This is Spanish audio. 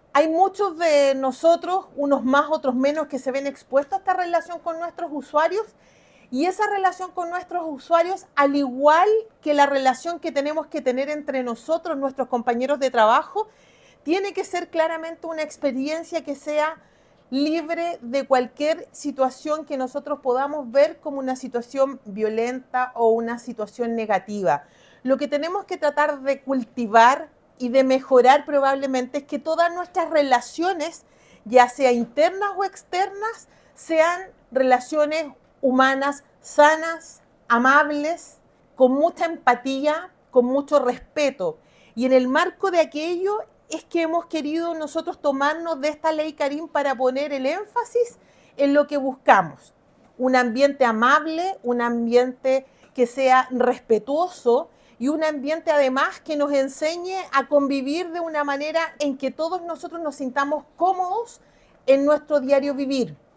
Hay muchos de nosotros, unos más, otros menos, que se ven expuestos a esta relación con nuestros usuarios y esa relación con nuestros usuarios, al igual que la relación que tenemos que tener entre nosotros, nuestros compañeros de trabajo, tiene que ser claramente una experiencia que sea libre de cualquier situación que nosotros podamos ver como una situación violenta o una situación negativa. Lo que tenemos que tratar de cultivar y de mejorar probablemente es que todas nuestras relaciones, ya sea internas o externas, sean relaciones humanas sanas, amables, con mucha empatía, con mucho respeto. Y en el marco de aquello es que hemos querido nosotros tomarnos de esta ley Karim para poner el énfasis en lo que buscamos. Un ambiente amable, un ambiente que sea respetuoso y un ambiente además que nos enseñe a convivir de una manera en que todos nosotros nos sintamos cómodos en nuestro diario vivir.